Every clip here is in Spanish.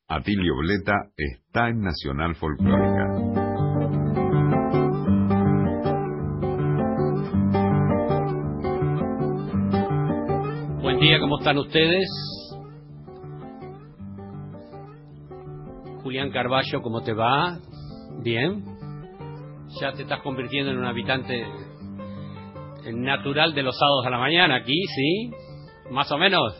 Atilio Bleta está en Nacional Folclórica. Buen día, ¿cómo están ustedes? Julián Carballo, ¿cómo te va? ¿Bien? ¿Ya te estás convirtiendo en un habitante natural de los sábados a la mañana aquí, sí? ¿Más o menos?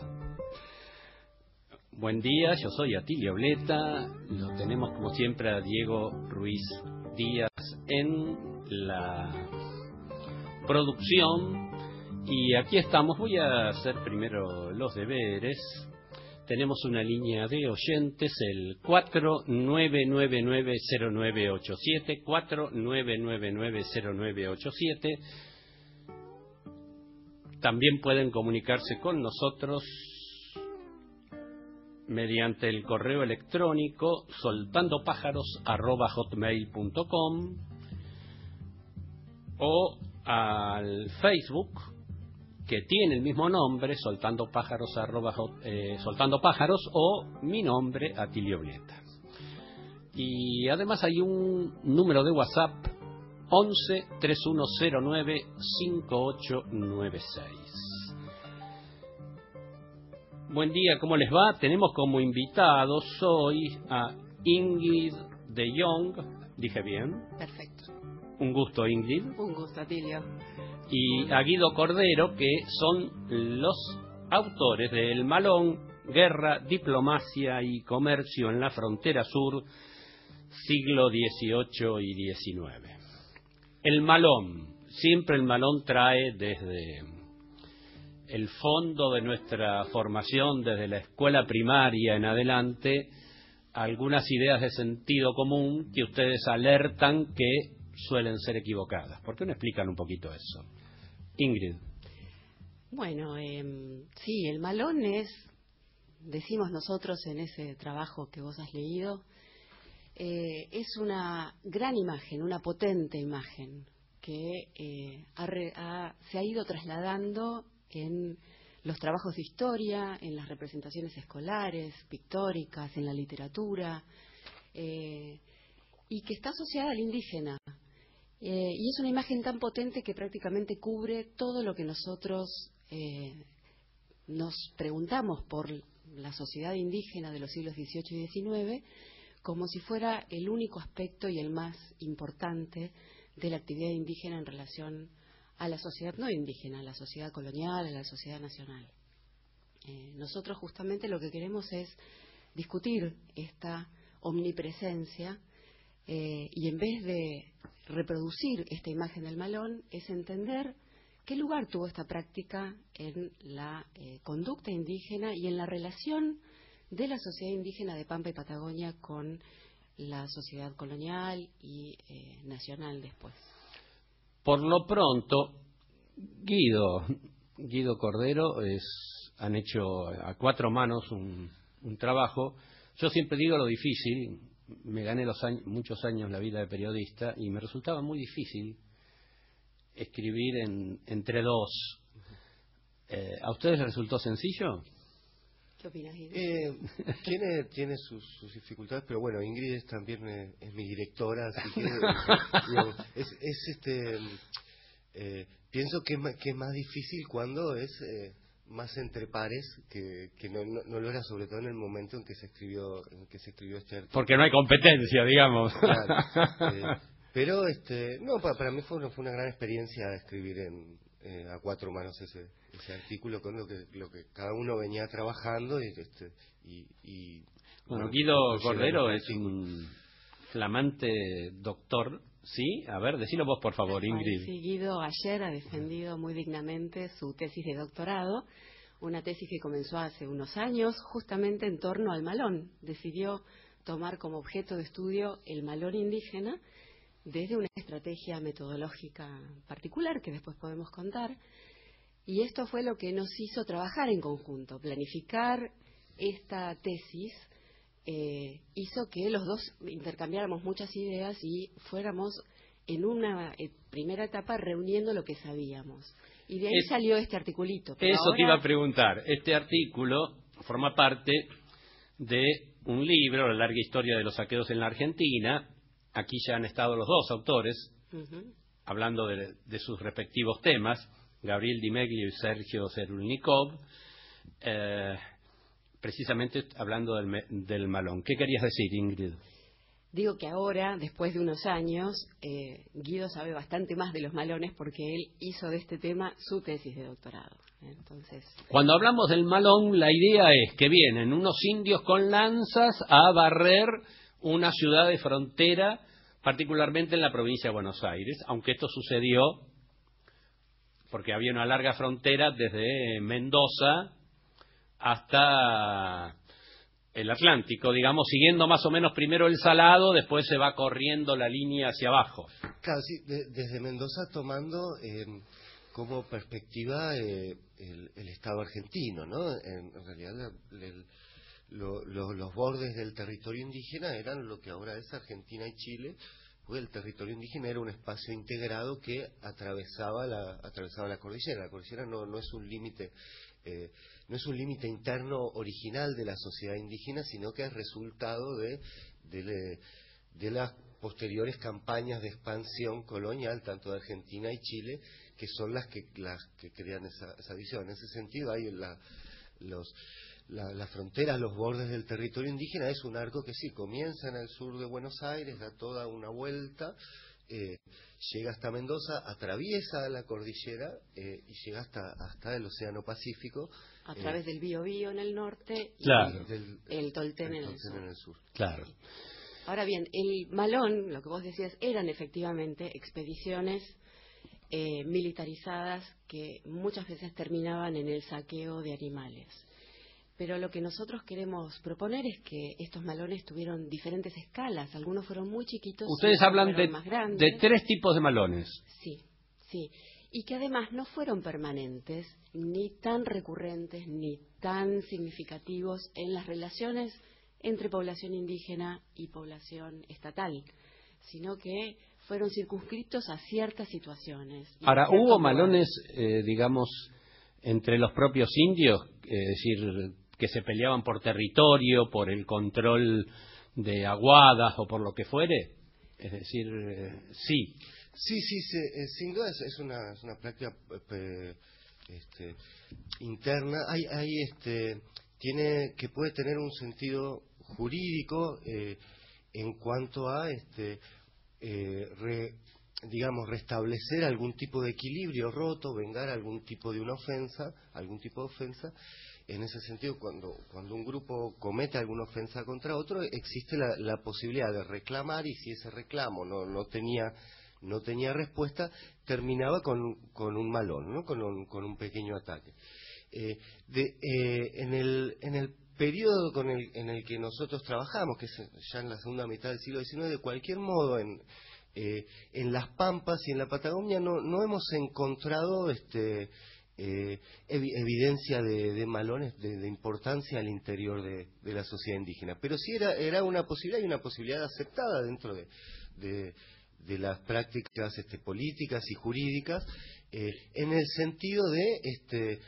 Buen día, yo soy Atilio Bleta, lo tenemos como siempre a Diego Ruiz Díaz en la producción y aquí estamos. Voy a hacer primero los deberes. Tenemos una línea de oyentes, el 49990987, 49990987. También pueden comunicarse con nosotros mediante el correo electrónico soltandopájaros@hotmail.com o al Facebook, que tiene el mismo nombre, Soltando Pájaros, o mi nombre, Atilio Bleta. Y además hay un número de WhatsApp, 11 3109 5896. Buen día, ¿cómo les va? Tenemos como invitados hoy a Ingrid de Jong. ¿Dije bien? Perfecto. Un gusto, Ingrid. Un gusto, Atilio. Y a Guido Cordero, que son los autores de El Malón, Guerra, Diplomacia y Comercio en la Frontera Sur, siglo XVIII y XIX. El Malón, siempre el Malón trae desde el fondo de nuestra formación, desde la escuela primaria en adelante, algunas ideas de sentido común que ustedes alertan que suelen ser equivocadas. ¿Por qué no explican un poquito eso? Ingrid. Bueno, sí, el Malón es, decimos nosotros en ese trabajo que vos has leído, es una gran imagen, una potente imagen que se ha ido trasladando en los trabajos de historia, en las representaciones escolares, pictóricas, en la literatura, y que está asociada al indígena. Y es una imagen tan potente que prácticamente cubre todo lo que nosotros nos preguntamos por la sociedad indígena de los siglos XVIII y XIX, como si fuera el único aspecto y el más importante de la actividad indígena en relación a la sociedad no indígena, a la sociedad colonial, a la sociedad nacional. Nosotros justamente lo que queremos es discutir esta omnipresencia y en vez de reproducir esta imagen del Malón, es entender qué lugar tuvo esta práctica en la conducta indígena y en la relación de la sociedad indígena de Pampa y Patagonia con la sociedad colonial y nacional después. Por lo pronto, Guido Cordero han hecho a cuatro manos un trabajo. Yo siempre digo lo difícil. Me gané muchos años la vida de periodista y me resultaba muy difícil escribir entre dos. ¿A ustedes les resultó sencillo? ¿Qué opinas, Guido? Tiene sus dificultades, pero bueno, Ingrid también es mi directora, así que digamos, pienso que es más difícil cuando es más entre pares, que no lo era, sobre todo en el momento en que se escribió este artículo. Porque no hay competencia, digamos. Claro, pero no, para mí fue una gran experiencia escribir a cuatro manos ese artículo con lo que cada uno venía trabajando y bueno, Guido Cordero es un flamante doctor, ¿sí? A ver, decilo vos, por favor, Ingrid. Sí, Guido ayer ha defendido muy dignamente su tesis de doctorado, una tesis que comenzó hace unos años justamente en torno al Malón. Decidió tomar como objeto de estudio el Malón indígena desde una estrategia metodológica particular que después podemos contar. Y esto fue lo que nos hizo trabajar en conjunto. Planificar esta tesis hizo que los dos intercambiáramos muchas ideas y fuéramos en una primera etapa reuniendo lo que sabíamos. Y de ahí salió este articulito. Eso ahora te iba a preguntar. Este artículo forma parte de un libro, La larga historia de los saqueos en la Argentina. Aquí ya han estado los dos autores, hablando de sus respectivos temas, Gabriel Di Meglio y Sergio Cerulnikov, precisamente hablando del Malón. ¿Qué querías decir, Ingrid? Digo que ahora, después de unos años, Guido sabe bastante más de los malones porque él hizo de este tema su tesis de doctorado. Entonces, cuando hablamos del Malón, la idea es que vienen unos indios con lanzas a barrer una ciudad de frontera, particularmente en la provincia de Buenos Aires, aunque esto sucedió porque había una larga frontera desde Mendoza hasta el Atlántico, digamos, siguiendo más o menos primero el Salado, después se va corriendo la línea hacia abajo. Claro, sí, desde Mendoza tomando como perspectiva el Estado argentino, ¿no? En realidad los bordes del territorio indígena eran lo que ahora es Argentina y Chile, porque el territorio indígena era un espacio integrado que atravesaba la cordillera. La cordillera no es un límite no es un límite interno original de la sociedad indígena, sino que es resultado de las posteriores campañas de expansión colonial, tanto de Argentina y Chile, que son las que crean esa visión. En ese sentido, hay las fronteras, los bordes del territorio indígena, es un arco que sí, comienza en el sur de Buenos Aires, da toda una vuelta, llega hasta Mendoza, atraviesa la cordillera y llega hasta el Océano Pacífico. A través del Biobío en el norte claro, y el Tolten en el sur. Claro. Ahora bien, el Malón, lo que vos decías, eran efectivamente expediciones militarizadas que muchas veces terminaban en el saqueo de animales. Pero lo que nosotros queremos proponer es que estos malones tuvieron diferentes escalas. Algunos fueron muy chiquitos. Ustedes hablan más grandes. de 3 tipos de malones. Sí, sí. Y que además no fueron permanentes, ni tan recurrentes, ni tan significativos en las relaciones entre población indígena y población estatal, sino que fueron circunscriptos a ciertas situaciones. Ahora, ¿hubo malones, digamos, entre los propios indios? Es decir, que se peleaban por territorio, por el control de aguadas o por lo que fuere. Es decir, sí. Sí, sin duda es una práctica interna. Tiene que puede tener un sentido jurídico en cuanto a restablecer algún tipo de equilibrio roto, vengar algún tipo de ofensa. En ese sentido, cuando un grupo comete alguna ofensa contra otro, existe la posibilidad de reclamar, y si ese reclamo no tenía respuesta, terminaba con un malón, ¿no? con un pequeño ataque. En el periodo en el que nosotros trabajamos, que es ya en la segunda mitad del siglo XIX, de cualquier modo en las Pampas y en la Patagonia no hemos encontrado evidencia de malones de importancia al interior de la sociedad indígena, pero sí era una posibilidad, y una posibilidad aceptada dentro de las prácticas políticas y jurídicas, en el sentido de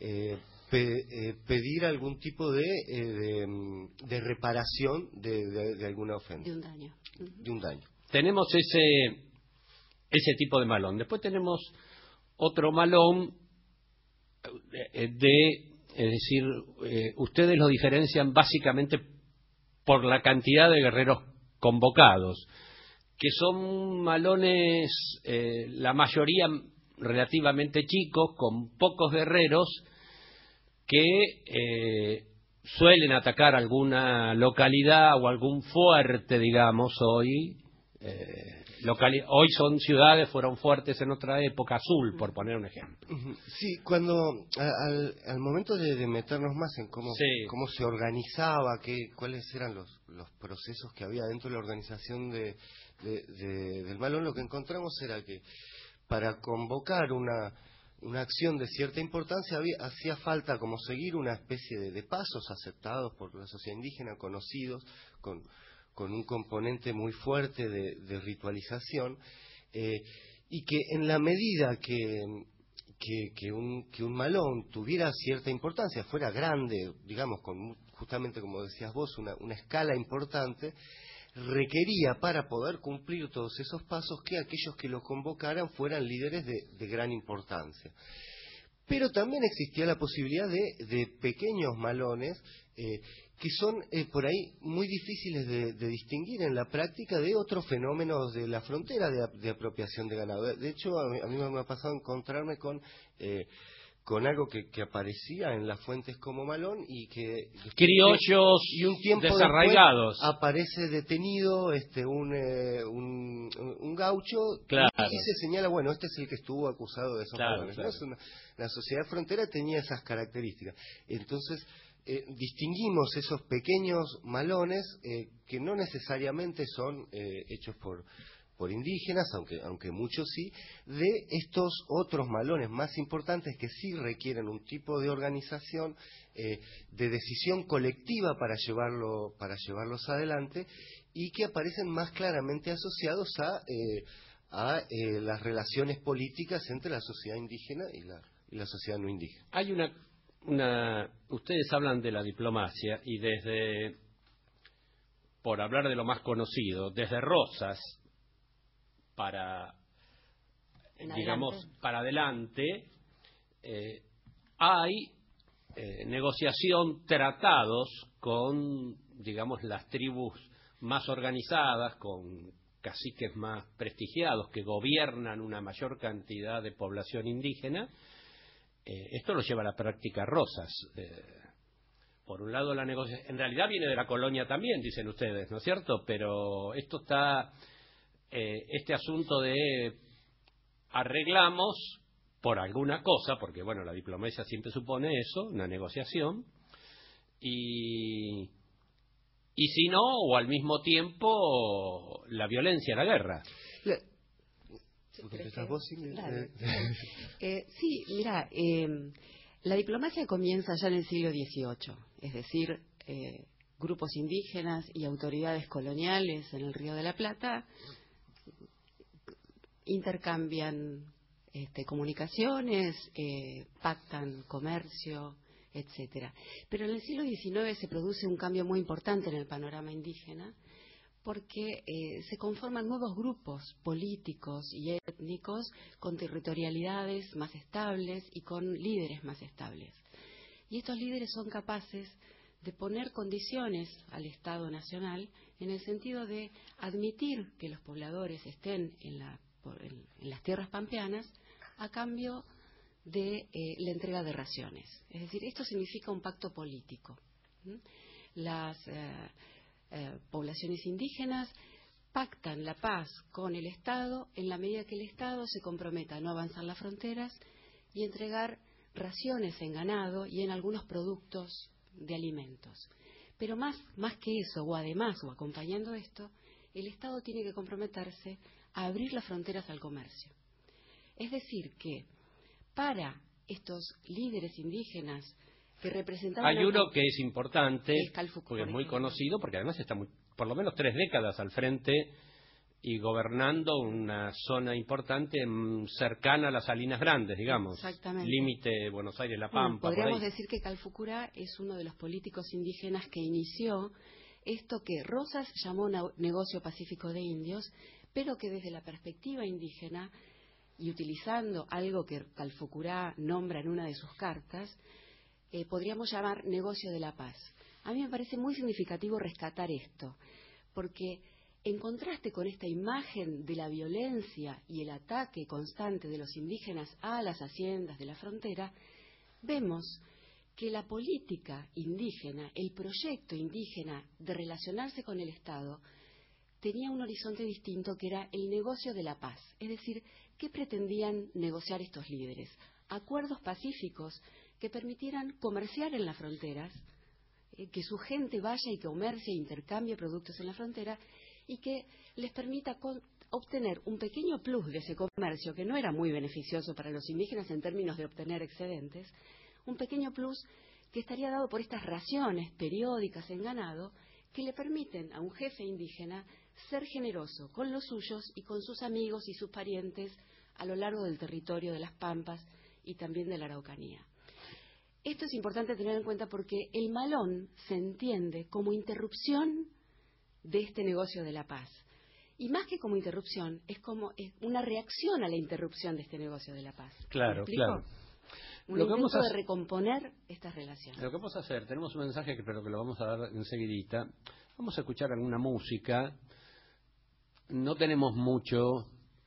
pedir algún tipo de reparación de alguna ofensa, de un daño. Tenemos ese tipo de malón. Después tenemos otro malón es decir, ustedes lo diferencian básicamente por la cantidad de guerreros convocados, que son malones, la mayoría relativamente chicos, con pocos guerreros, que suelen atacar alguna localidad o algún fuerte, digamos, hoy. Hoy son ciudades, fueron fuertes en otra época, Azul, por poner un ejemplo. Sí, cuando al momento de meternos más en cómo se organizaba, cuáles eran los procesos que había dentro de la organización del malón, lo que encontramos era que para convocar una acción de cierta importancia hacía falta como seguir una especie de pasos aceptados por la sociedad indígena, conocidos, con un componente muy fuerte de ritualización, y que en la medida que un malón tuviera cierta importancia, fuera grande, digamos, justamente como decías vos, una escala importante, requería para poder cumplir todos esos pasos que aquellos que lo convocaran fueran líderes de gran importancia. Pero también existía la posibilidad de pequeños malones que son por ahí muy difíciles de distinguir en la práctica de otros fenómenos de la frontera de apropiación de ganado. De hecho, a mí me ha pasado encontrarme con algo que aparecía en las fuentes como malón y que criollos y un tiempo desarraigados aparece detenido un gaucho, claro, y se señala, bueno, este es el que estuvo acusado de esos malones. claro. ¿No? La sociedad frontera tenía esas características. Entonces distinguimos esos pequeños malones que no necesariamente son hechos por indígenas, aunque muchos sí, de estos otros malones más importantes que sí requieren un tipo de organización, de decisión colectiva para llevarlos adelante, y que aparecen más claramente asociados a las relaciones políticas entre la sociedad indígena y la sociedad no indígena. Hay ustedes hablan de la diplomacia y por hablar de lo más conocido, desde Rosas para adelante, hay negociación, tratados con, digamos, las tribus más organizadas, con caciques más prestigiados que gobiernan una mayor cantidad de población indígena. Esto lo lleva a la práctica Rosas. Por un lado, la negociación, en realidad viene de la colonia también, dicen ustedes, ¿no es cierto? Pero esto está, este asunto de arreglamos por alguna cosa, porque bueno, la diplomacia siempre supone eso, una negociación, y si no, o al mismo tiempo, la violencia, la guerra. Sí, mira, la diplomacia comienza ya en el siglo XVIII, es decir, grupos indígenas y autoridades coloniales en el Río de la Plata intercambian comunicaciones, pactan comercio, etcétera. Pero en el siglo XIX se produce un cambio muy importante en el panorama indígena, porque se conforman nuevos grupos políticos y étnicos con territorialidades más estables y con líderes más estables. Y estos líderes son capaces de poner condiciones al Estado Nacional en el sentido de admitir que los pobladores estén en las tierras pampeanas a cambio de la entrega de raciones. Es decir, esto significa un pacto político. Las poblaciones indígenas pactan la paz con el Estado en la medida que el Estado se comprometa a no avanzar las fronteras y entregar raciones en ganado y en algunos productos de alimentos. Pero más que eso, o además, o acompañando esto, el Estado tiene que comprometerse a abrir las fronteras al comercio. Es decir, que para estos líderes indígenas que representaban... Hay uno que es importante, Calfucurá, porque es muy conocido, porque además está por lo menos 3 décadas al frente y gobernando una zona importante cercana a las Salinas Grandes, digamos. Exactamente. Límite Buenos Aires-La Pampa. Podríamos decir que Calfucurá es uno de los políticos indígenas que inició esto que Rosas llamó negocio pacífico de indios, pero que desde la perspectiva indígena, y utilizando algo que Calfucurá nombra en una de sus cartas, podríamos llamar negocio de la paz. A mí me parece muy significativo rescatar esto, porque en contraste con esta imagen de la violencia y el ataque constante de los indígenas a las haciendas de la frontera, vemos que la política indígena, el proyecto indígena de relacionarse con el Estado, tenía un horizonte distinto, que era el negocio de la paz. Es decir, ¿qué pretendían negociar estos líderes? Acuerdos pacíficos que permitieran comerciar en las fronteras, que su gente vaya y comercie e intercambie productos en la frontera, y que les permita obtener un pequeño plus de ese comercio, que no era muy beneficioso para los indígenas en términos de obtener excedentes, un pequeño plus que estaría dado por estas raciones periódicas en ganado, que le permiten a un jefe indígena ser generoso con los suyos y con sus amigos y sus parientes a lo largo del territorio de las Pampas y también de la Araucanía. Esto es importante tener en cuenta porque el malón se entiende como interrupción de este negocio de la paz. Y más que como interrupción, es una reacción a la interrupción de este negocio de la paz. Claro, claro. Un intento de recomponer estas relaciones. Lo que vamos a hacer, tenemos un mensaje que pero que lo vamos a dar enseguidita. Vamos a escuchar alguna música. No tenemos mucho,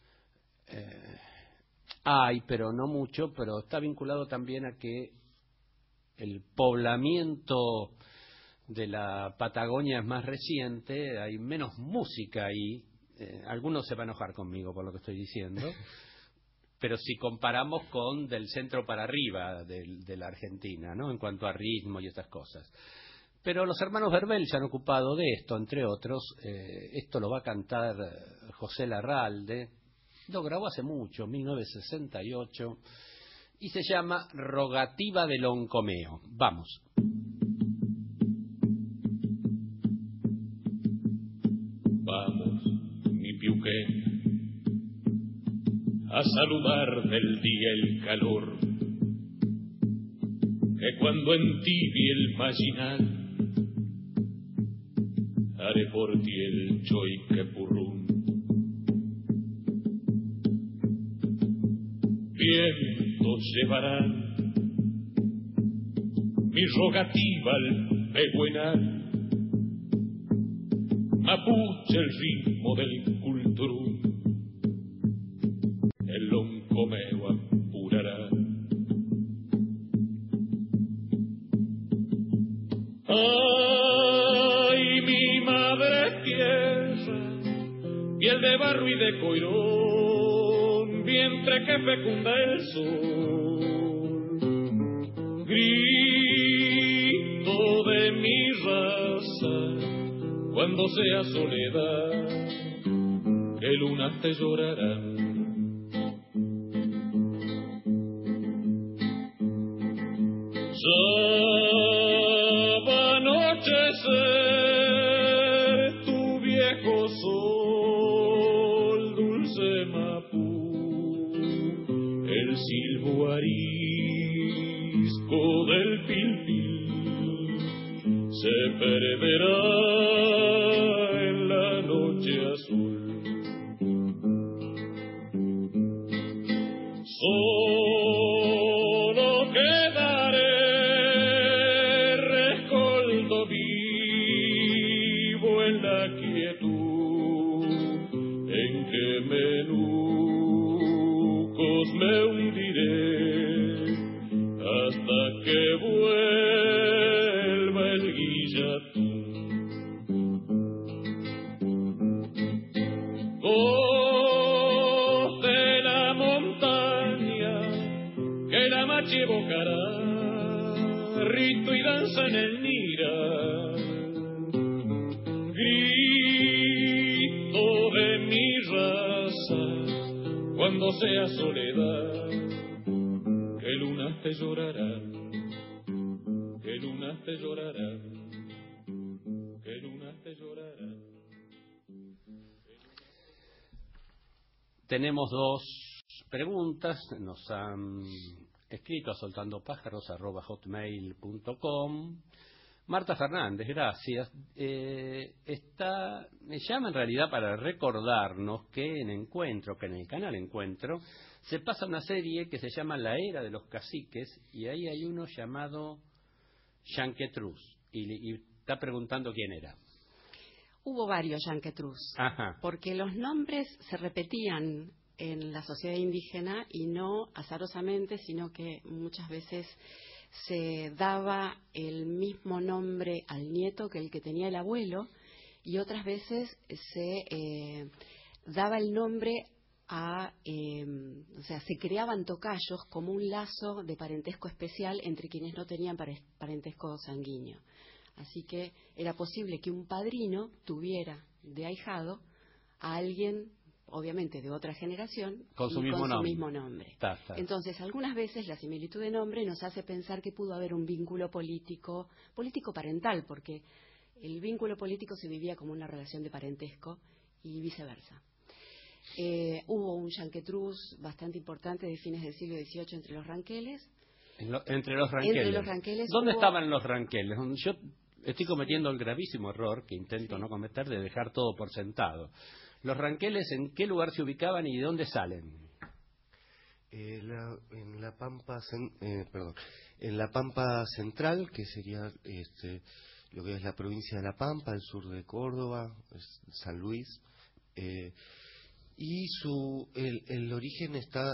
pero no mucho, pero está vinculado también a que el poblamiento de la Patagonia es más reciente, hay menos música ahí. Algunos se van a enojar conmigo por lo que estoy diciendo, pero si comparamos con del centro para arriba de la Argentina, ¿no? En cuanto a ritmo y estas cosas. Pero los hermanos Verbel se han ocupado de esto, entre otros. Esto lo va a cantar José Larralde. Lo grabó hace mucho, 1968, y se llama Rogativa del Oncomeo. Vamos. Vamos, mi piuquén, a saludar del día el calor, que cuando entibie el maginal, haré por ti el choiquepurrún. Vientos llevarán mi rogativa al pehuenal, mapuche el ritmo del culturún, el loncomeo apurará. Ay, mi madre tierra, piel de barro y de coirón, vientre que fecunda el sol, grito de mi raza, cuando sea soledad, que lunas te llorarán. Ya va a anochecer tu viejo sol, dulce Mapú, el silbo arisco del pilpil se perderá en la noche azul. Solo quedaré rescoldo vivo en la quietud en que menucos me hundiré hasta que vuelva el guillatún. Voz de la montaña que la machi evocará, rito y danza en el Nira, grito de mi raza cuando sea soledad, que lunas te llorarán, que lunas te llorarán, que lunas te llorarán. Tenemos dos preguntas. Nos han escrito a soltandopájaros@hotmail.com. Marta Fernández, gracias. Me llama en realidad para recordarnos que en el canal Encuentro, se pasa una serie que se llama La Era de los Caciques, y ahí hay uno llamado Yanquetruz, y está preguntando quién era. Hubo varios Yanquetruz, porque los nombres se repetían en la sociedad indígena y no azarosamente, sino que muchas veces se daba el mismo nombre al nieto que el que tenía el abuelo, y otras veces se daba el nombre o sea, se creaban tocayos como un lazo de parentesco especial entre quienes no tenían parentesco sanguíneo. Así que era posible que un padrino tuviera de ahijado a alguien, obviamente de otra generación, con su mismo nombre. Entonces, algunas veces la similitud de nombre nos hace pensar que pudo haber un vínculo político parental, porque el vínculo político se vivía como una relación de parentesco y viceversa. Hubo un Yanquetruz bastante importante de fines del siglo XVIII entre los ranqueles, Entre los ranqueles. Entre los ranqueles ¿Dónde hubo... estaban los ranqueles? Yo estoy cometiendo el gravísimo error, que intento no cometer, de dejar todo por sentado. ¿Los ranqueles en qué lugar se ubicaban y de dónde salen? En la Pampa, en la Pampa Central, que sería lo que es la provincia de La Pampa, el sur de Córdoba, San Luis, y el origen está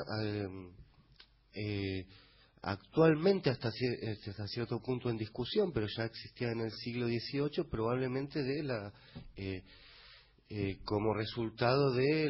actualmente hasta cierto punto en discusión, pero ya existía en el siglo XVIII, probablemente como resultado de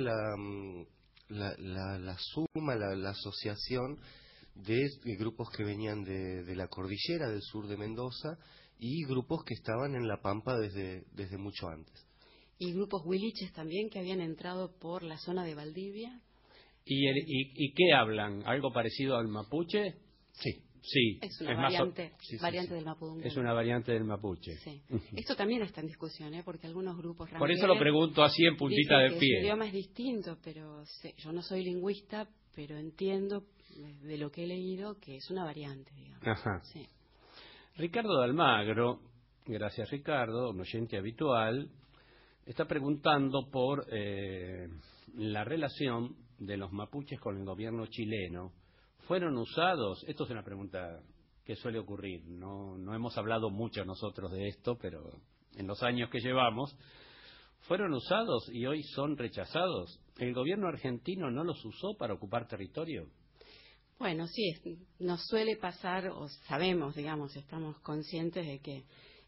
la suma, la asociación de grupos que venían de la cordillera del sur de Mendoza y grupos que estaban en La Pampa desde mucho antes. Y grupos huiliches también que habían entrado por la zona de Valdivia. ¿Y qué hablan? ¿Algo parecido al mapuche? Sí. Sí. Es una variante del mapudungun. Es una variante del mapuche. Sí. Esto también está en discusión, porque algunos grupos ranqueles... Por eso lo pregunto así en puntita de pie. El idioma es distinto, pero yo no soy lingüista, pero entiendo de lo que he leído que es una variante, digamos. Ajá. Sí. Ricardo de Almagro, gracias Ricardo, un oyente habitual, está preguntando por la relación de los mapuches con el gobierno chileno. ¿Fueron usados? Esto es una pregunta que suele ocurrir. No hemos hablado mucho nosotros de esto, pero en los años que llevamos, ¿fueron usados y hoy son rechazados? ¿El gobierno argentino no los usó para ocupar territorio? Bueno, sí, nos suele pasar, o sabemos, digamos, estamos conscientes de que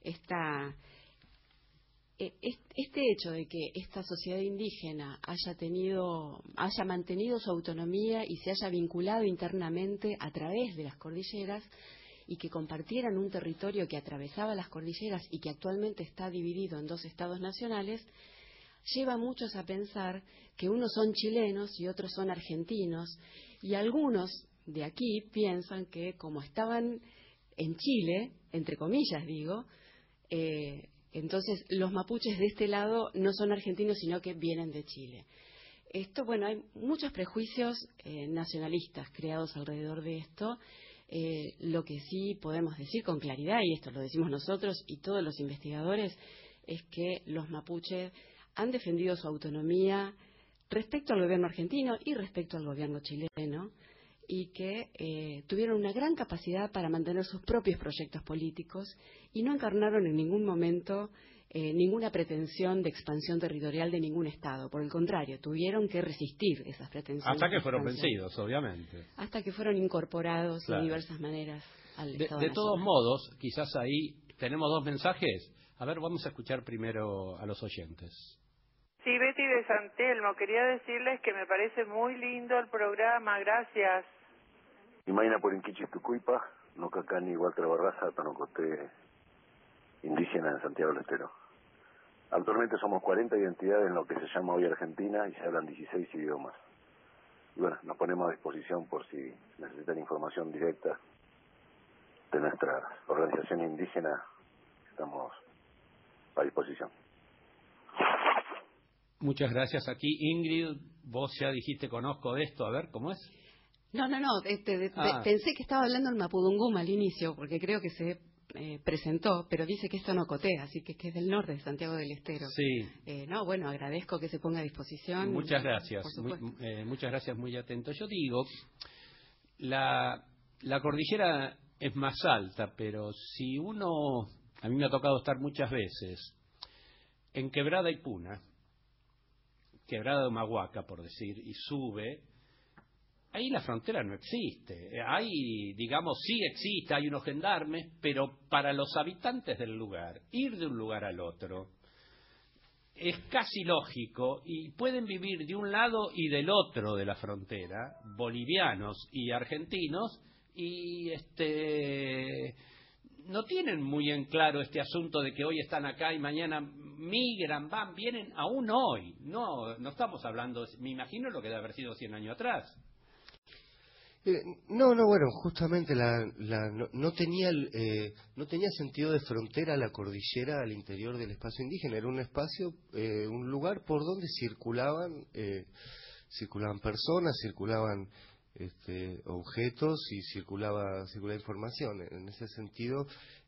este hecho de que esta sociedad indígena haya mantenido su autonomía y se haya vinculado internamente a través de las cordilleras y que compartieran un territorio que atravesaba las cordilleras y que actualmente está dividido en 2 estados nacionales, lleva a muchos a pensar que unos son chilenos y otros son argentinos, y algunos de aquí piensan que como estaban en Chile, entre comillas digo, entonces los mapuches de este lado no son argentinos sino que vienen de Chile. Esto, bueno, hay muchos prejuicios nacionalistas creados alrededor de esto. Lo que sí podemos decir con claridad, y esto lo decimos nosotros y todos los investigadores, es que los mapuches han defendido su autonomía respecto al gobierno argentino y respecto al gobierno chileno, y que tuvieron una gran capacidad para mantener sus propios proyectos políticos y no encarnaron en ningún momento ninguna pretensión de expansión territorial de ningún Estado. Por el contrario, tuvieron que resistir esas pretensiones. Hasta que fueron vencidos, obviamente. Hasta que fueron incorporados claro. de diversas maneras al Estado De nacional. todos modos, quizás ahí tenemos 2 mensajes. A ver, vamos a escuchar primero a los oyentes. Sí, Betty de San Telmo, quería decirles que me parece muy lindo el programa, gracias. Imaina por Inquichis Tucuipa, no cacani Walter Barraza, Tanocoté, indígena en Santiago del Estero. Actualmente somos 40 identidades en lo que se llama hoy Argentina y se hablan 16 idiomas. Y bueno, nos ponemos a disposición por si necesitan información directa de nuestra organización indígena, estamos a disposición. Muchas gracias. Aquí, Ingrid, vos ya dijiste conozco de esto. A ver, ¿cómo es? No. Pensé que estaba hablando el mapudungún al inicio, porque creo que se presentó, pero dice que es Tonocoté, así que es del norte de Santiago del Estero. Sí. Bueno, agradezco que se ponga a disposición. Muchas gracias. Por supuesto. Muchas gracias, muy atento. Yo digo, la cordillera es más alta, pero si uno, a mí me ha tocado estar muchas veces en Quebrada y Puna, Quebrada de Humahuaca, por decir, y sube, ahí la frontera no existe. Ahí, digamos, sí existe, hay unos gendarmes, pero para los habitantes del lugar, ir de un lugar al otro es casi lógico, y pueden vivir de un lado y del otro de la frontera, bolivianos y argentinos, y no tienen muy en claro este asunto de que hoy están acá y mañana migran, vienen aún hoy. No estamos hablando, me imagino lo que debe haber sido 100 años atrás. Bueno, justamente no tenía sentido de frontera la cordillera al interior del espacio indígena. Era un espacio, un lugar por donde circulaban personas, circulaban objetos y circulaba información. En ese sentido,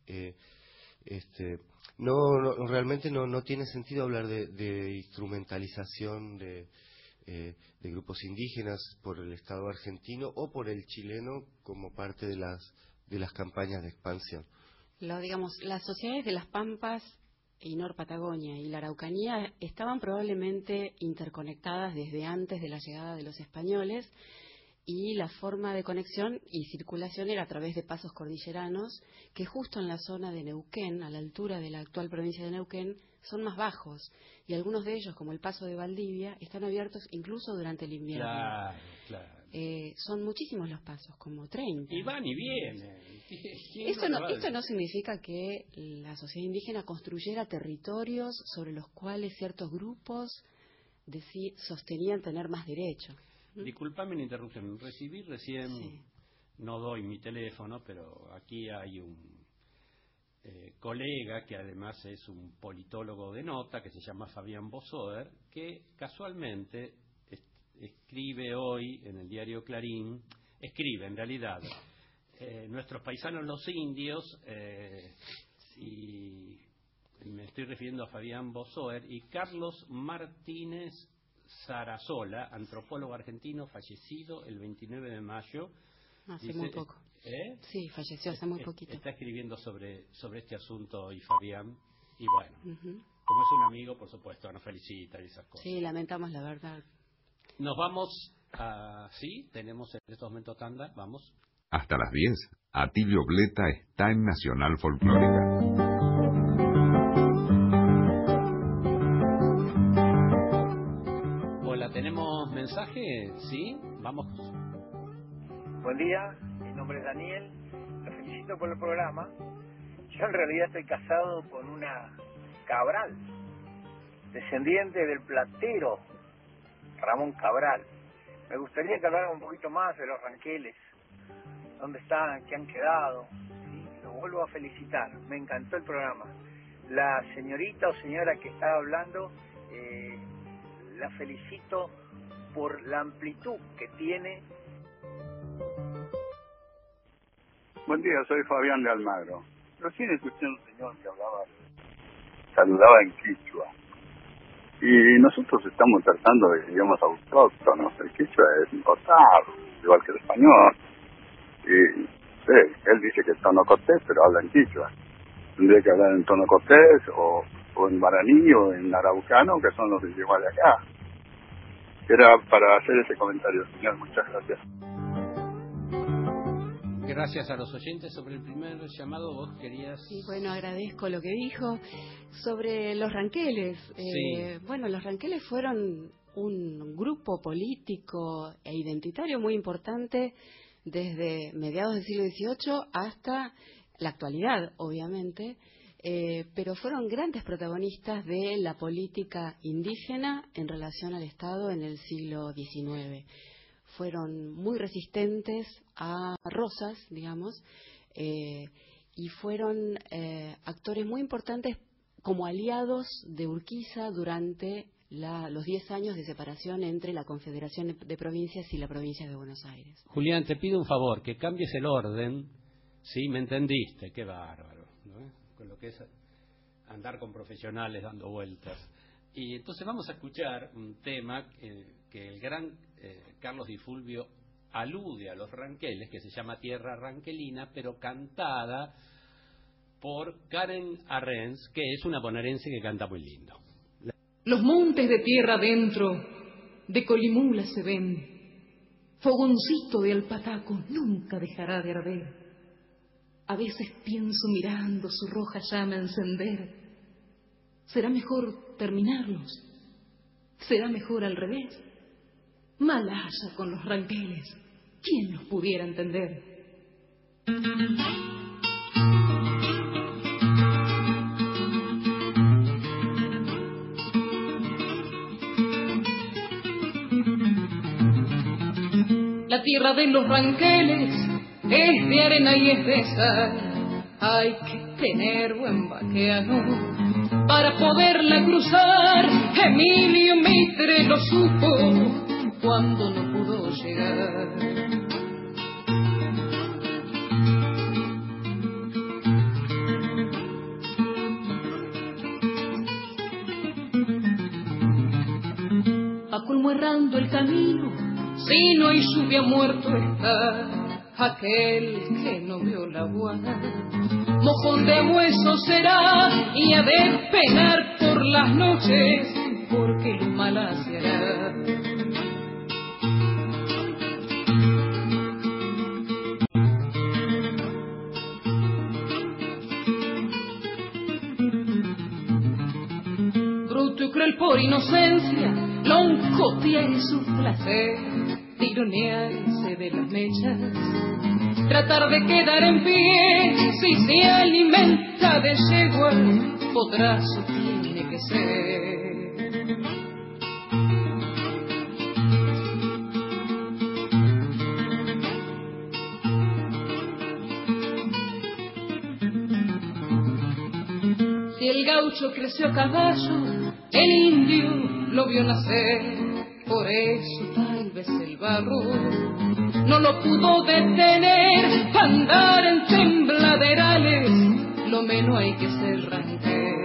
realmente no tiene sentido hablar de instrumentalización de grupos indígenas por el Estado argentino o por el chileno como parte de las campañas de expansión. Las sociedades de las Pampas y Nor-Patagonia y la Araucanía estaban probablemente interconectadas desde antes de la llegada de los españoles, y la forma de conexión y circulación era a través de pasos cordilleranos que justo en la zona de Neuquén, a la altura de la actual provincia de Neuquén, son más bajos, y algunos de ellos, como el paso de Valdivia, están abiertos incluso durante el invierno. Claro. Son muchísimos los pasos, como 30. Y van y vienen. Esto no significa que la sociedad indígena construyera territorios sobre los cuales ciertos grupos sostenían tener más derecho. Disculpame la interrupción. Recibí recién, Sí. No doy mi teléfono, pero aquí hay un colega que además es un politólogo de nota, que se llama Fabián Bosoer, que casualmente escribe hoy en el diario Clarín, en realidad, nuestros paisanos los indios, y me estoy refiriendo a Fabián Bosoer, y Carlos Martínez Sarasola, antropólogo argentino, fallecido el 29 de mayo. Hace muy poco. Sí, falleció hace muy poquito. Está escribiendo sobre este asunto, y Fabián, y bueno, como es un amigo, por supuesto, nos felicita y esas cosas. Sí, lamentamos la verdad. Nos vamos sí, tenemos en estos momentos tanda, vamos. Hasta las 10, Atilio Bleta está en Nacional Folclórica. ¿Tenemos mensaje? ¿Sí? Vamos. Buen día, mi nombre es Daniel, los felicito por el programa. Yo en realidad estoy casado con una Cabral, descendiente del platero Ramón Cabral. Me gustaría que hablaran un poquito más de los ranqueles, dónde están, qué han quedado. ¿Sí? Los vuelvo a felicitar, me encantó el programa. La señorita o señora que estaba hablando, la felicito por la amplitud que tiene. Buen día, soy Fabián de Almagro. Recién escuché a un señor que saludaba en quichua. Y nosotros estamos tratando de idiomas autóctonos. El quichua es importado, igual que el español. Y él dice que es tono cortés, pero habla en quichua. Tendría que hablar en tono cortés o en guaraní o en araucano, que son los idiomas de acá. Era para hacer ese comentario, señor. Muchas gracias. Gracias a los oyentes. Sobre el primer llamado, vos querías... Sí, bueno, agradezco lo que dijo sobre los ranqueles. Sí. Bueno, los ranqueles fueron un grupo político e identitario muy importante desde mediados del siglo XVIII hasta la actualidad, obviamente, pero fueron grandes protagonistas de la política indígena en relación al Estado en el siglo XIX. Fueron muy resistentes a Rosas, digamos, y fueron actores muy importantes como aliados de Urquiza durante los 10 años de separación entre la Confederación de Provincias y la provincia de Buenos Aires. Julián, te pido un favor, que cambies el orden. Sí, me entendiste, qué bárbaro, ¿no? Con lo que es andar con profesionales dando vueltas. Y entonces vamos a escuchar un tema que el gran Carlos Di Fulvio alude a los ranqueles, que se llama Tierra Ranquelina, pero cantada por Karen Arrens, que es una bonaerense que canta muy lindo. Los montes de tierra adentro de Colimula se ven, fogoncito de alpataco nunca dejará de arder. A veces pienso mirando su roja llama encender. ¿Será mejor terminarlos? ¿Será mejor al revés? Mal haya con los ranqueles, ¿quién los pudiera entender? La tierra de los ranqueles es de arena y es de sal. Hay que tener buen vaqueano para poderla cruzar. Emilio Mitre lo supo cuando no pudo llegar. como errando el camino, si no hay lluvia muerto está aquel que no vio la aguada. Mojón de hueso será y ha de penar por las noches, porque lo mala se hará. Bruto y cruel por inocencia, loncotear es su placer, tironearse de las mechas, tratar de quedar en pie. Si se alimenta de yegua, potrazo tiene que ser. Si el gaucho creció a caballo, el indio lo vio nacer, por eso tal vez el barro no lo pudo detener. Pa' andar en tembladerales, lo menos hay que ser ranquero.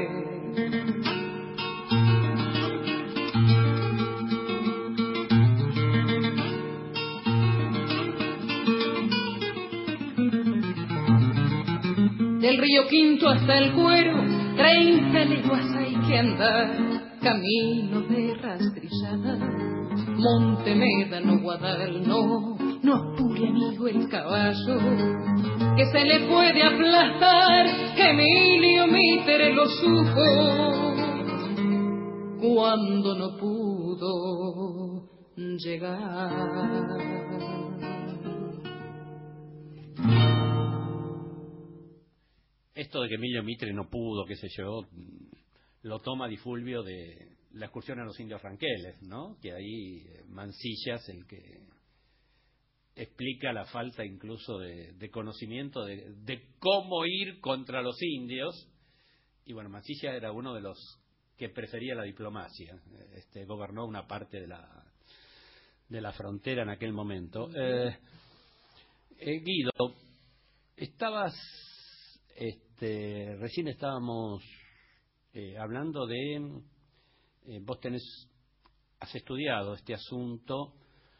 Del río Quinto hasta el Cuero, 30 leguas hay que andar, camino de rastrillada, Monte Médano, Guadal, no apure amigo el caballo, que se le puede aplastar, que Emilio Mitre lo supo, cuando no pudo llegar. Esto de que Emilio Mitre no pudo, qué sé yo, lo toma Di Fulvio de la excursión a los indios ranqueles, ¿no? Que ahí Mansilla es el que explica la falta incluso de conocimiento de cómo ir contra los indios. Y bueno, Mansilla era uno de los que prefería la diplomacia. Gobernó una parte de la frontera en aquel momento. Guido, estabas... recién estábamos hablando de... vos has estudiado este asunto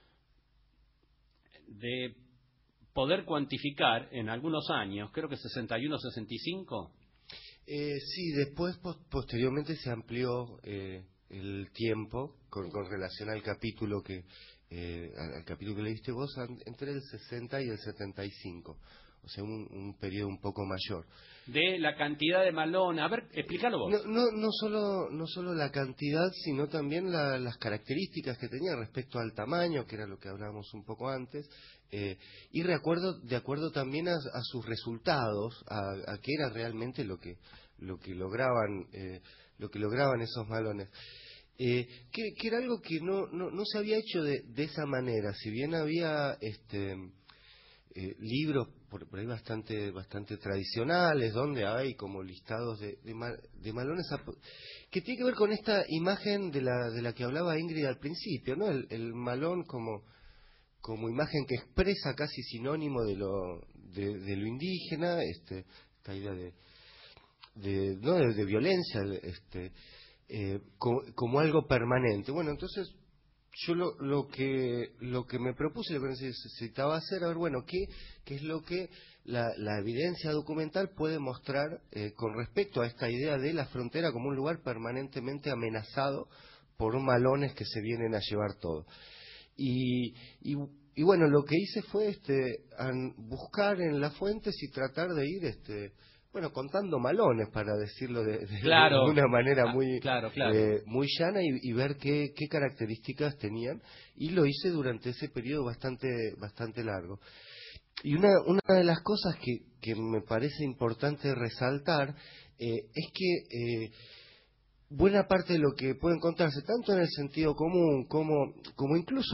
de poder cuantificar en algunos años, creo que 61, 65. Sí, después posteriormente se amplió el tiempo con relación al capítulo que leíste vos, entre el 60 y el 75. O sea, un periodo un poco mayor. De la cantidad de malones. A ver, explícalo vos. No solo la cantidad, sino también las características que tenía respecto al tamaño, que era lo que hablábamos un poco antes, y de acuerdo también a sus resultados, a qué era realmente lo que lograban esos malones. Que era algo que no se había hecho de esa manera. Si bien había libros por ahí bastante tradicionales, donde hay como listados de malones, que tiene que ver con esta imagen de la que hablaba Ingrid al principio, ¿no? El malón como imagen que expresa casi sinónimo de lo indígena, esta idea de violencia, como algo permanente. Bueno, entonces yo lo que me propuse, lo que necesitaba hacer, a ver, bueno, qué es lo que la evidencia documental puede mostrar con respecto a esta idea de la frontera como un lugar permanentemente amenazado por malones que se vienen a llevar todo. Y bueno, lo que hice fue buscar en las fuentes y tratar de ir contando malones, para decirlo de una manera muy llana, y ver qué características tenían, y lo hice durante ese periodo bastante largo. Y una de las cosas que me parece importante resaltar es que buena parte de lo que puede encontrarse, tanto en el sentido común como incluso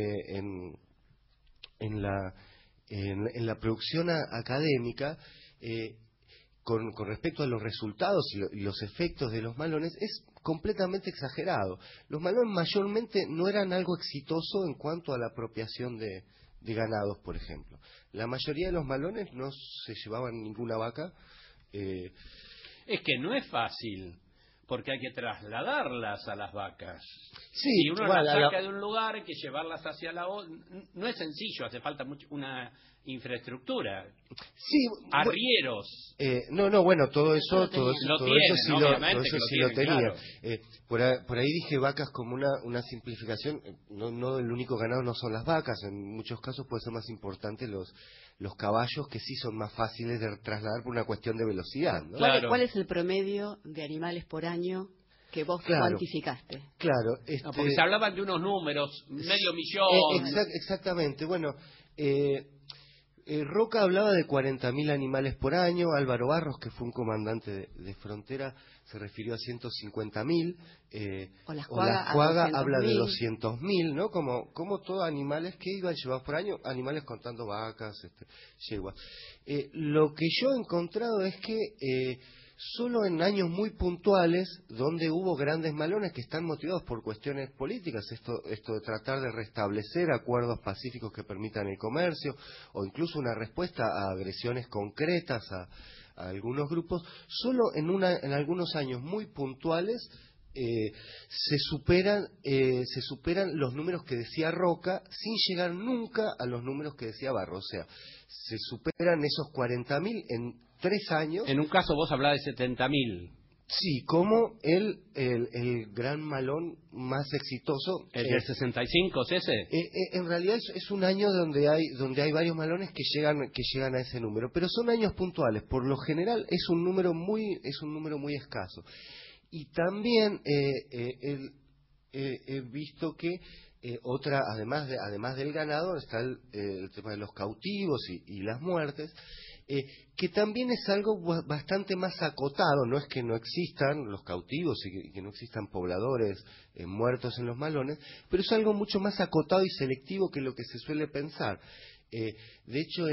en la producción académica, con respecto a los resultados y los efectos de los malones, es completamente exagerado. Los malones mayormente no eran algo exitoso en cuanto a la apropiación de ganados, por ejemplo. La mayoría de los malones no se llevaban ninguna vaca. Es que no es fácil, porque hay que trasladarlas a las vacas. Sí, si uno igual, las saca de un lugar, hay que llevarlas hacia la otra. No es sencillo, hace falta una infraestructura. Sí, arrieros. Bueno, todo eso sí lo tenía. Claro. Por ahí dije vacas como una simplificación. No, el único ganado no son las vacas. En muchos casos puede ser más importante los caballos, que sí son más fáciles de trasladar por una cuestión de velocidad, ¿no? Claro. ¿Cuál es el promedio de animales por año que vos cuantificaste? Claro. Porque se hablaban de unos números, medio millón. Exactamente. Bueno, Roca hablaba de 40.000 animales por año. Álvaro Barros, que fue un comandante de frontera, se refirió a 150.000. Juaga habla de 200.000, ¿no? Como todos animales que iban llevados por año, animales contando vacas, yeguas. Lo que yo he encontrado es que solo en años muy puntuales, donde hubo grandes malones que están motivados por cuestiones políticas, esto de tratar de restablecer acuerdos pacíficos que permitan el comercio, o incluso una respuesta a agresiones concretas a algunos grupos, solo en algunos años muy puntuales se superan los números que decía Roca, sin llegar nunca a los números que decía Barro. O sea, se superan esos 40.000 en 3 años. En un caso vos hablabas de 70.000. Sí, como el gran malón más exitoso. ¿El del 65 es ese? En realidad es un año donde hay varios malones que llegan a ese número, pero son años puntuales. Por lo general es un número muy escaso. Y también he visto que además del ganado está el tema de los cautivos y las muertes, que también es algo bastante más acotado. No es que no existan los cautivos y que no existan pobladores muertos en los malones, pero es algo mucho más acotado y selectivo que lo que se suele pensar. De hecho,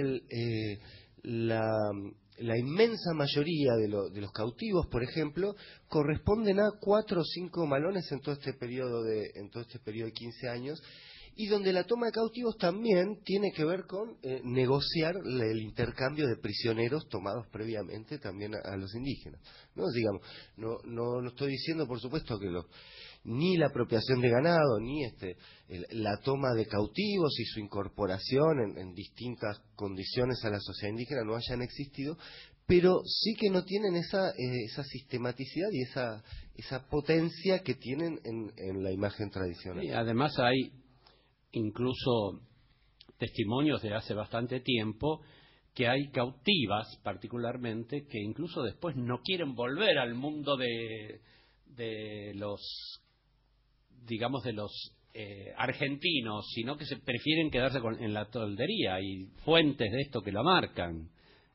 la inmensa mayoría de los cautivos, por ejemplo, corresponden a 4 o 5 malones en todo este periodo de 15 años, y donde la toma de cautivos también tiene que ver con negociar el intercambio de prisioneros tomados previamente también a los indígenas, ¿no? Digamos, no estoy diciendo, por supuesto, que ni la apropiación de ganado, ni la toma de cautivos y su incorporación en distintas condiciones a la sociedad indígena no hayan existido, pero sí que no tienen esa sistematicidad y esa potencia que tienen en la imagen tradicional. Y además hay incluso testimonios de hace bastante tiempo que hay cautivas, particularmente, que incluso después no quieren volver al mundo de los argentinos, sino que se prefieren quedarse en la toldería. Hay fuentes de esto que lo marcan.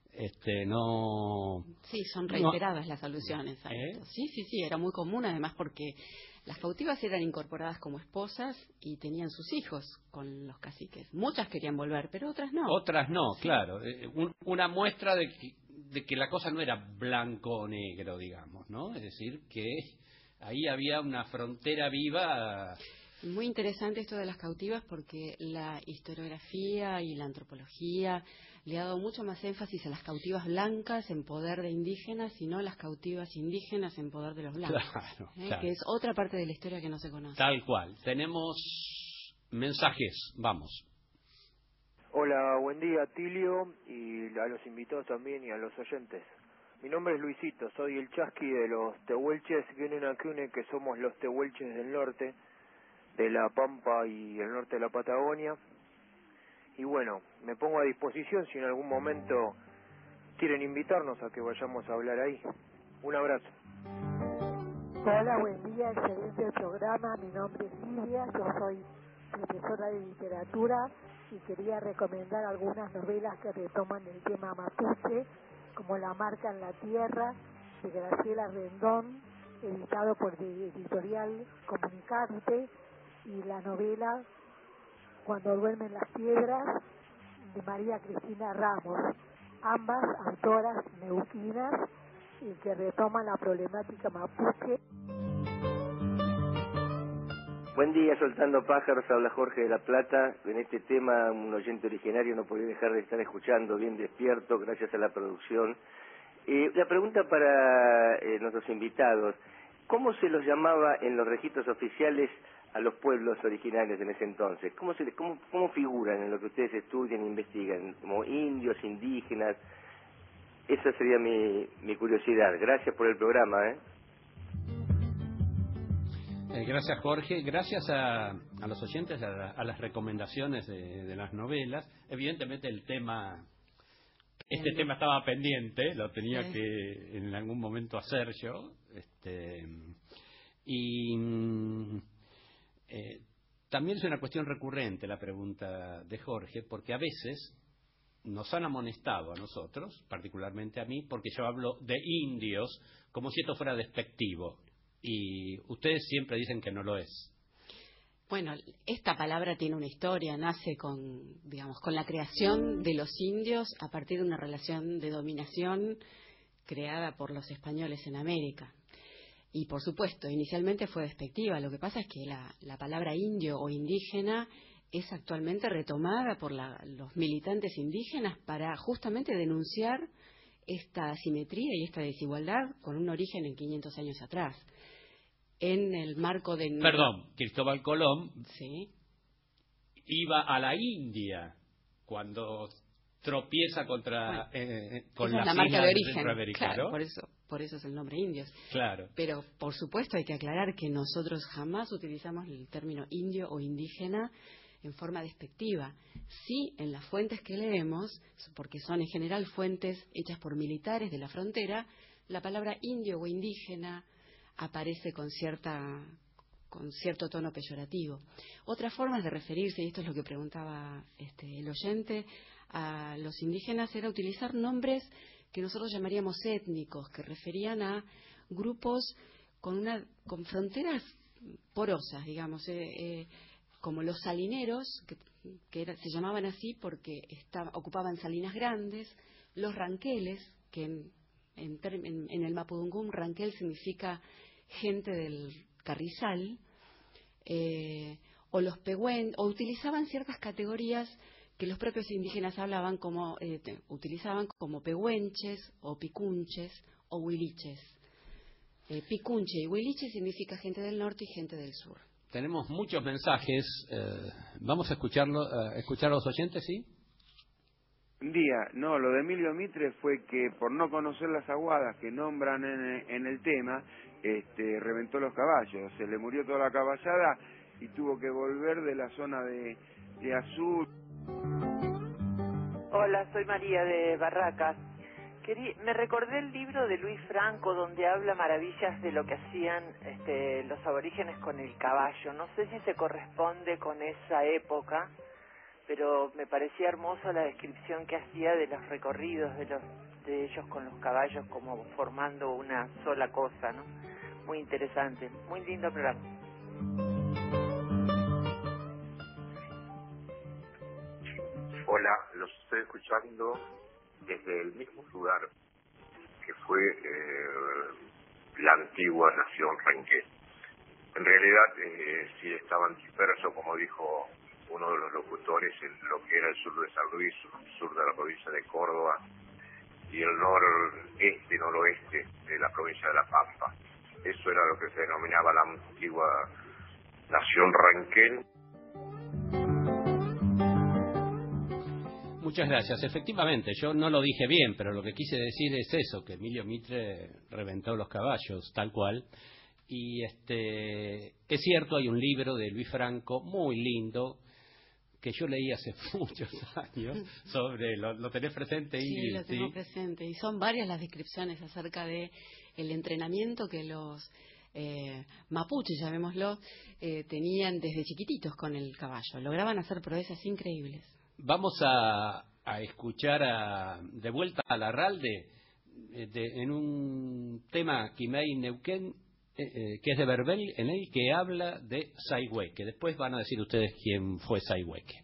Sí, son reiteradas las alusiones a esto. Sí, era muy común, además, porque las cautivas eran incorporadas como esposas y tenían sus hijos con los caciques. Muchas querían volver, pero otras no. Otras no, sí. Claro. Una muestra de que la cosa no era blanco o negro, digamos, ¿no? Es decir, que ahí había una frontera viva. Muy interesante esto de las cautivas, porque la historiografía y la antropología le ha dado mucho más énfasis a las cautivas blancas en poder de indígenas y no a las cautivas indígenas en poder de los blancos. Claro. Que es otra parte de la historia que no se conoce. Tal cual. Tenemos mensajes. Vamos. Hola, buen día, Tilio, y a los invitados también y a los oyentes. Mi nombre es Luisito, soy el chasqui de los tehuelches, que somos los tehuelches del norte, de La Pampa y el norte de la Patagonia. Y bueno, me pongo a disposición si en algún momento quieren invitarnos a que vayamos a hablar ahí. Un abrazo. Hola, buen día, excelente programa. Mi nombre es Lidia, yo soy profesora de literatura y quería recomendar algunas novelas que retoman el tema mapuche, como La marca en la tierra, de Graciela Rendón, editado por Editorial Comunicarte, y la novela Cuando duermen las piedras, de María Cristina Ramos, ambas autoras neuquinas y que retoman la problemática mapuche. Buen día, Soltando Pájaros, habla Jorge de La Plata. En este tema, un oyente originario no podía dejar de estar escuchando, bien despierto, gracias a la producción. La pregunta para nuestros invitados: ¿cómo se los llamaba en los registros oficiales a los pueblos originarios en ese entonces? ¿Cómo figuran en lo que ustedes estudian e investigan? ¿Como indios, indígenas? Esa sería mi curiosidad. Gracias por el programa, Gracias, Jorge. Gracias a los oyentes, a las recomendaciones de las novelas. Evidentemente el tema, este tema estaba pendiente, lo tenía que en algún momento hacer yo. También es una cuestión recurrente la pregunta de Jorge, porque a veces nos han amonestado a nosotros, particularmente a mí, porque yo hablo de indios como si esto fuera despectivo. Y ustedes siempre dicen que no lo es. Bueno, esta palabra tiene una historia, nace con la creación de los indios a partir de una relación de dominación creada por los españoles en América. Y por supuesto, inicialmente fue despectiva. Lo que pasa es que la palabra indio o indígena es actualmente retomada por los militantes indígenas para justamente denunciar esta asimetría y esta desigualdad con un origen en 500 años atrás. En el marco de... Perdón, Cristóbal Colón sí. Iba a la India cuando tropieza con esa las es la marca de islas origen. centroamericanas. Claro, por eso es el nombre indios. Claro. Pero por supuesto hay que aclarar que nosotros jamás utilizamos el término indio o indígena en forma despectiva. Sí, en las fuentes que leemos, porque son en general fuentes hechas por militares de la frontera, la palabra indio o indígena aparece con cierto tono peyorativo. Otras formas de referirse, y esto es lo que preguntaba el oyente, a los indígenas era utilizar nombres que nosotros llamaríamos étnicos, que referían a grupos con fronteras porosas, digamos, como los salineros, que se llamaban así porque ocupaban salinas grandes, los ranqueles, que en el mapudungún ranquel significa gente del carrizal, o los pehuen, o utilizaban ciertas categorías que los propios indígenas utilizaban como pehuenches o picunches o huiliches. Picunche y huiliche significa gente del norte y gente del sur. Tenemos muchos mensajes. Vamos a escuchar a los oyentes, ¿sí? Un día, no, lo de Emilio Mitre fue que por no conocer las aguadas que nombran en el tema, reventó los caballos, se le murió toda la caballada y tuvo que volver de la zona de Azul. Hola, soy María de Barracas. Me recordé el libro de Luis Franco donde habla maravillas de lo que hacían los aborígenes con el caballo. No sé si se corresponde con esa época, pero me parecía hermosa la descripción que hacía de los recorridos de ellos con los caballos como formando una sola cosa, ¿no? Muy interesante, muy lindo programa. Hola, los estoy escuchando desde el mismo lugar que fue la antigua nación Ranquel. En realidad sí estaban dispersos, como dijo uno de los locutores, en lo que era el sur de San Luis, sur de la provincia de Córdoba, y el noreste, noroeste de la provincia de La Pampa. Eso era lo que se denominaba la antigua nación Ranquel. Muchas gracias. Efectivamente, yo no lo dije bien, pero lo que quise decir es eso, que Emilio Mitre reventó los caballos, tal cual. Y es cierto, hay un libro de Luis Franco muy lindo que yo leí hace muchos años sobre lo tenés presente, Ingrid. Sí, lo tengo presente, y son varias las descripciones acerca de el entrenamiento que los mapuches, llamémoslo, tenían desde chiquititos con el caballo. Lograban hacer proezas increíbles. Vamos a escuchar de vuelta a Larralde en un tema Quimei Neuquén, que es de Verbel, en el que habla de Sayhueque. Después van a decir ustedes quién fue Sayhueque.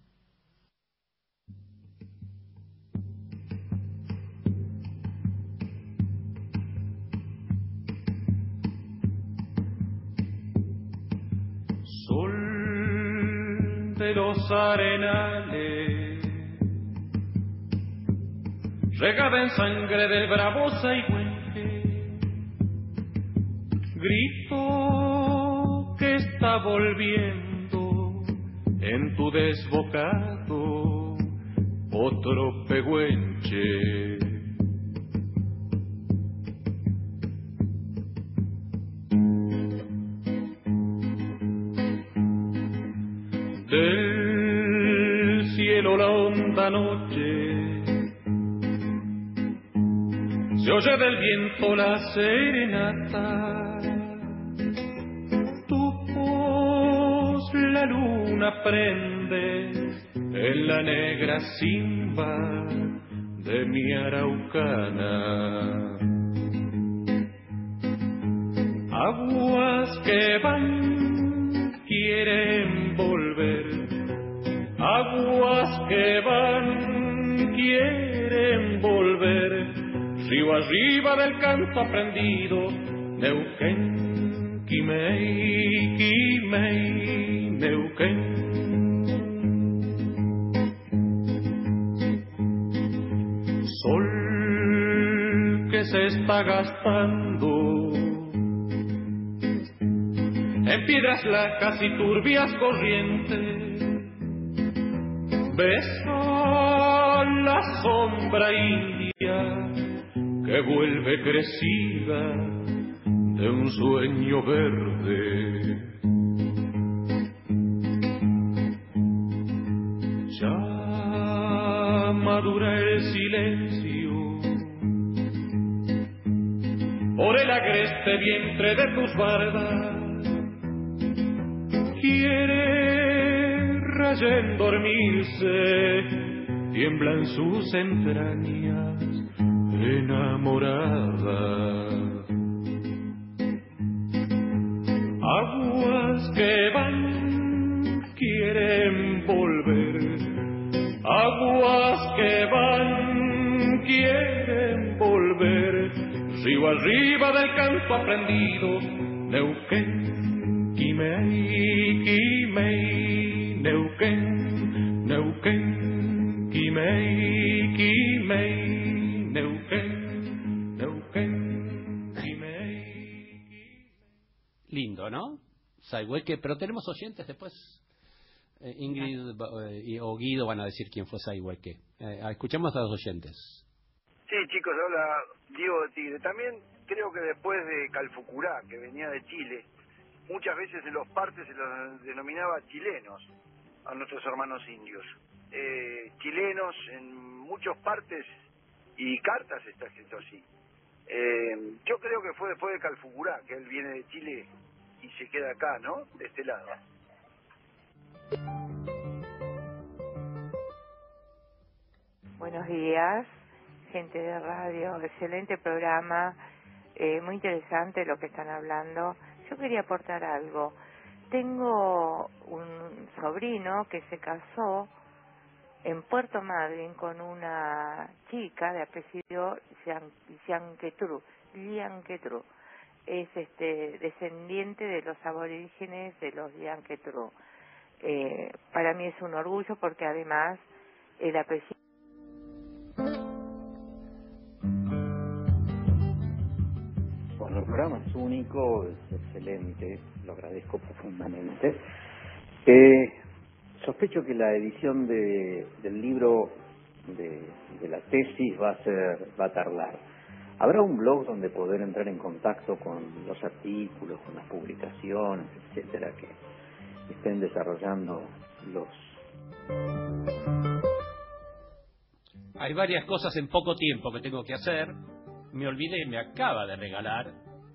Sol de los arenales, regada en sangre del bravo Sayhueque, grito que está volviendo en tu desbocado otro pehuenche. Del cielo la honda noche se oye del viento la serenata, tu voz la luna prende en la negra simba de mi araucana. Aguas que van quieren volver, aguas que van quieren volver, río arriba del canto aprendido, Neuquén, Quimei, Quimei, Neuquén. Sol que se está gastando en piedras lacas y turbias corrientes, besa la sombra india que vuelve crecida de un sueño verde. Ya madura el silencio por el agreste vientre de tus bardas, quiere rayén dormirse, tiemblan sus entrañas enamorada. Aguas que van quieren volver, aguas que van quieren volver, río arriba del canto aprendido, Neuquén, Quimei, Quimei, Neuquén, Neuquén, Quimei, Quimei, Neuquén, Neuquén, Quimei. Lindo, ¿no? Saihueque, pero tenemos oyentes después. Ingrid o Guido van a decir quién fue Saihueque. Escuchemos a los oyentes. Sí, chicos, habla Diego de Tigre. También creo que después de Calfucurá, que venía de Chile, muchas veces en los partes se los denominaba chilenos a nuestros hermanos indios. Chilenos en muchas partes y cartas está escrito así. Yo creo que fue después de Calfucurá, que él viene de Chile y se queda acá, ¿no? De este lado. Buenos días, gente de radio, excelente programa, muy interesante lo que están hablando. Yo quería aportar algo. Tengo un sobrino que se casó en Puerto Madryn con una chica de apellido Llanquetrú. Es descendiente de los aborígenes de los Llanquetrú. Para mí es un orgullo porque además el apellido... Bueno, el programa es único, es excelente, lo agradezco profundamente. Sospecho que la edición del libro de la tesis va a tardar. ¿Habrá un blog donde poder entrar en contacto con los artículos, con las publicaciones, etcétera, que estén desarrollando los... Hay varias cosas en poco tiempo que tengo que hacer. Me olvidé, me acaba de regalar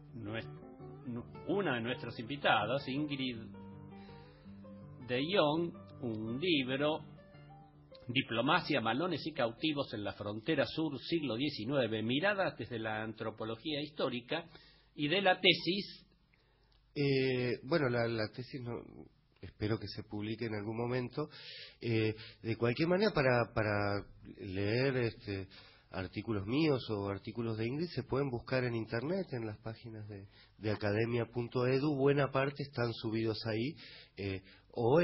una de nuestros invitados, Ingrid de Jong, un libro, Diplomacia, Malones y Cautivos en la Frontera Sur, siglo XIX, miradas desde la antropología histórica, y de la tesis. Bueno, la tesis no, espero que se publique en algún momento. De cualquier manera, para leer artículos míos o artículos de Ingrid se pueden buscar en internet, en las páginas de academia.edu. Buena parte están subidos ahí, o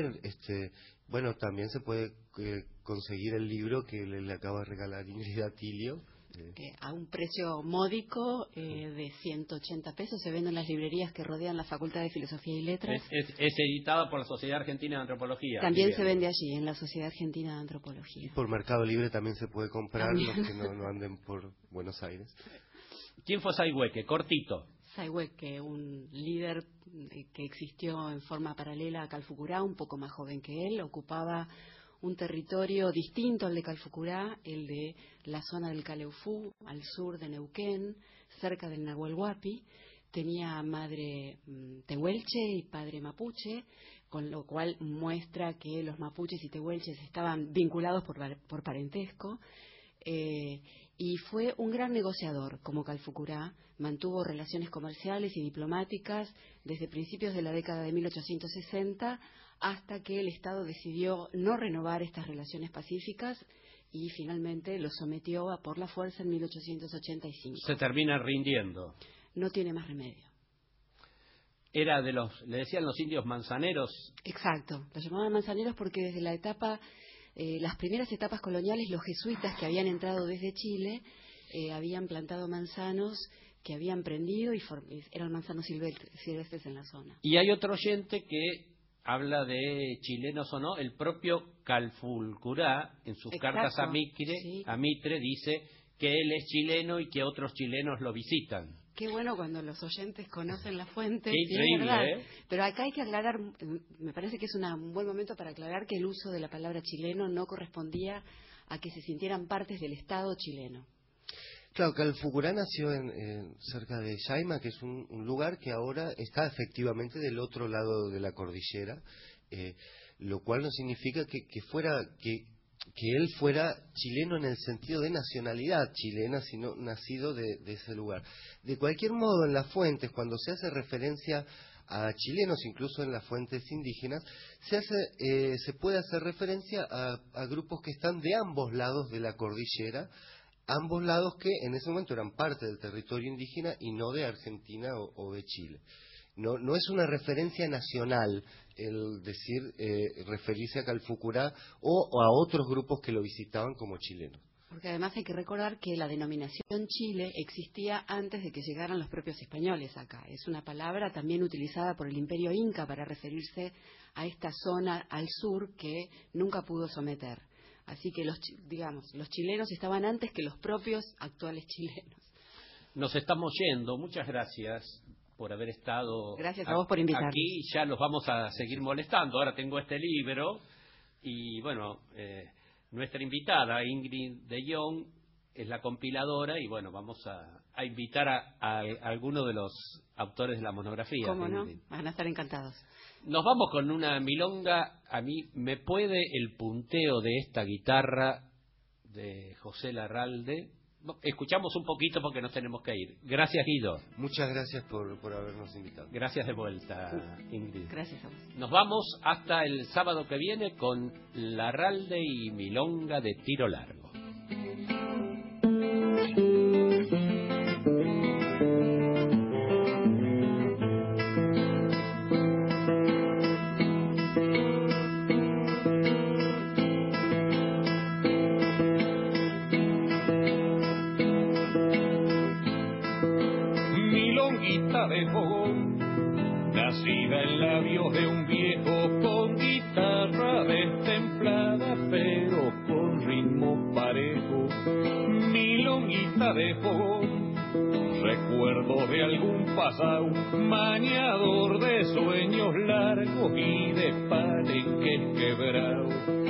bueno, también se puede conseguir el libro que le acaba de regalar Ingrid a Tilio. A un precio módico de 180 pesos se vende en las librerías que rodean la Facultad de Filosofía y Letras. Es editada por la Sociedad Argentina de Antropología. También se vende allí, en la Sociedad Argentina de Antropología. Y por Mercado Libre también se puede comprar, los que no anden por Buenos Aires. ¿Quién fue Sayhueque? Cortito. Sayhueque, un líder que existió en forma paralela a Calfucurá, un poco más joven que él, ocupaba un territorio distinto al de Calfucurá, el de la zona del Caleufú, al sur de Neuquén, cerca del Nahuel Huapi. Tenía madre tehuelche y padre mapuche, con lo cual muestra que los mapuches y tehuelches estaban vinculados por parentesco. Y fue un gran negociador, como Calfucurá. Mantuvo relaciones comerciales y diplomáticas desde principios de la década de 1860 hasta que el Estado decidió no renovar estas relaciones pacíficas y finalmente lo sometió por la fuerza en 1885. Se termina rindiendo. No tiene más remedio. Era de le decían los indios manzaneros. Exacto, los llamaban manzaneros porque desde las primeras etapas coloniales, los jesuitas que habían entrado desde Chile habían plantado manzanos que habían prendido y eran manzanos silvestres en la zona. Y hay otro oyente que habla de chilenos o no. El propio Calfucurá, en sus cartas a Mitre, dice que él es chileno y que otros chilenos lo visitan. Qué bueno cuando los oyentes conocen la fuente. Qué increíble, ¿verdad? Pero acá hay que aclarar, me parece que es un buen momento para aclarar que el uso de la palabra chileno no correspondía a que se sintieran partes del Estado chileno. Claro, Calfucurá nació cerca de Yaima, que es un lugar que ahora está efectivamente del otro lado de la cordillera, lo cual no significa que él fuera chileno en el sentido de nacionalidad chilena, sino nacido de ese lugar. De cualquier modo, en las fuentes, cuando se hace referencia a chilenos, incluso en las fuentes indígenas, se puede hacer referencia a grupos que están de ambos lados de la cordillera, ambos lados que en ese momento eran parte del territorio indígena y no de Argentina o de Chile. No es una referencia nacional el decir, referirse a Calfucurá o a otros grupos que lo visitaban como chilenos. Porque además hay que recordar que la denominación Chile existía antes de que llegaran los propios españoles acá. Es una palabra también utilizada por el Imperio Inca para referirse a esta zona al sur que nunca pudo someter. Así que los chilenos estaban antes que los propios actuales chilenos. Nos estamos yendo. Muchas gracias por haber estado. Gracias a vos por invitarnos. Aquí ya los vamos a seguir molestando. Ahora tengo este libro y bueno, nuestra invitada Ingrid de Jong es la compiladora y bueno, vamos a invitar a alguno de los autores de la monografía. ¿Cómo no? Van a estar encantados. Nos vamos con una milonga. A mí me puede el punteo de esta guitarra de José Larralde. Escuchamos un poquito porque nos tenemos que ir. Gracias, Guido. Muchas gracias por habernos invitado. Gracias de vuelta, Ingrid. Gracias a vos. Nos vamos hasta el sábado que viene con Larralde y milonga de tiro largo. De fogón, nacida en labios de un viejo con guitarra destemplada pero con ritmo parejo. Milonguita de fogón, recuerdo de algún pasado, mañador de sueños largos y de palenques quebrados.